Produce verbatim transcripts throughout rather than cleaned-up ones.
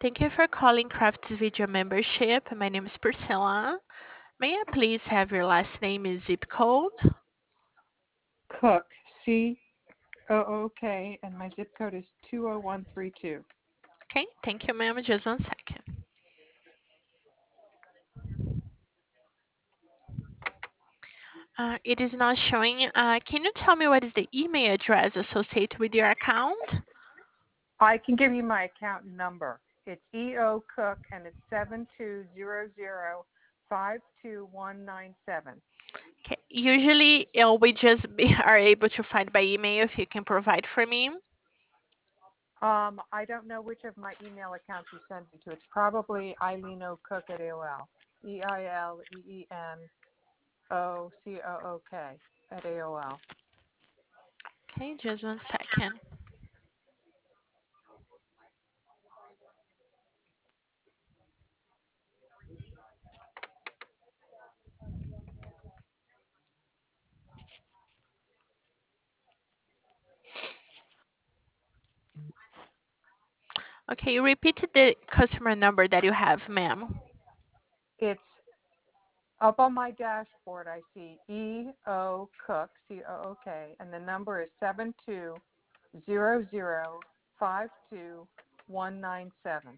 Thank you for calling Crafts Video Membership. My name is Priscilla. May I please have your last name and zip code? Cook, C O O K, and my zip code is two oh one three two. Okay, thank you, ma'am. Just one second. Uh, it is not showing. Uh, can you tell me what is the email address associated with your account? I can give you my account number. It's E O Cook, and it's seven two zero zero five two one nine seven. Okay. Usually, uh, we just be, are able to find by email if you can provide for me. Um, I don't know which of my email accounts you sent me to. It's probably Eileen O. Cook at A O L. E I L E E N O C O O K at A O L. Okay, just one second. Okay, repeat the customer number that you have, ma'am. It's up on my dashboard. I see E O Cook, C O O K, and the number is seven two zero zero five two one nine seven.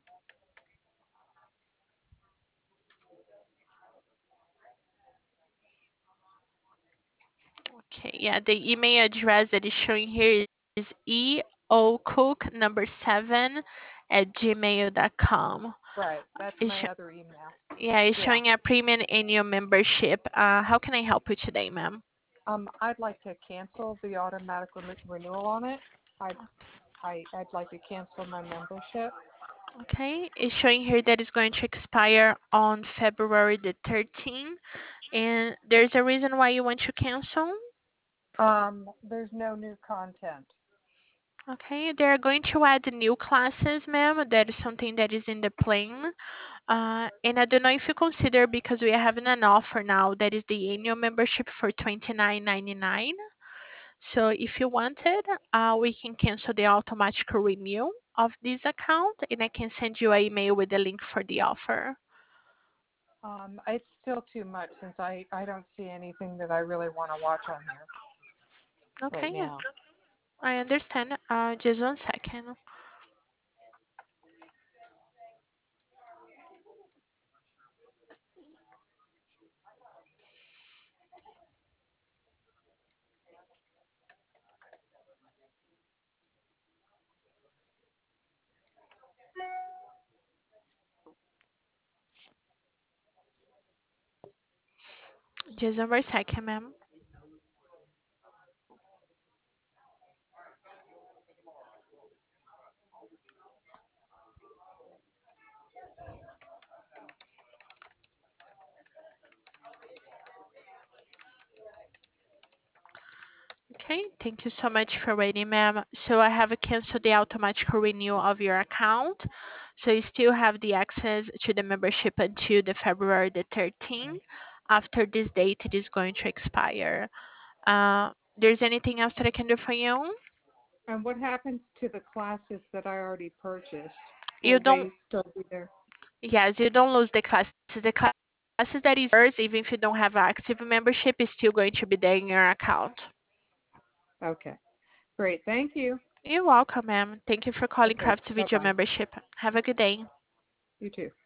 Okay, yeah, the email address that is showing here is eocook number seven at gmail dot com. Right, that's It's my sh- other email. yeah, it's Yeah. showing a premium annual membership. Uh, how can I help you today, ma'am? Um, I'd like to cancel the automatic re- renewal on it. I'd, I, I'd like to cancel my membership. Okay, it's showing here that it's going to expire on February the thirteenth, and there's a reason why you want to cancel. Um, there's no new content. Okay, they're going to add new classes, ma'am. That is something that is in the plan. Uh, and I don't know if you consider because we are having an offer now that is the annual membership for twenty-nine ninety-nine. So if you wanted, uh, we can cancel the automatic renew of this account, and I can send you an email with the link for the offer. Um, it's still too much since I, I don't see anything that I really want to watch on here right Okay, yeah, now. I understand. Uh, just one second. Just one more second, ma'am. Okay, thank you so much for waiting, ma'am. So I have canceled the automatic renewal of your account. So you still have the access to the membership until the February the thirteenth. After this date, it is going to expire. Uh, there's anything else that I can do for you? And what happens to the classes that I already purchased? You Will don't, they still be there? yes, you don't lose the classes. The classes that is yours, even if you don't have active membership, is still going to be there in your account. Okay, great. Thank you. You're welcome, ma'am. Thank you for calling Okay, Crafts Video bye-bye. Membership. Have a good day. You too.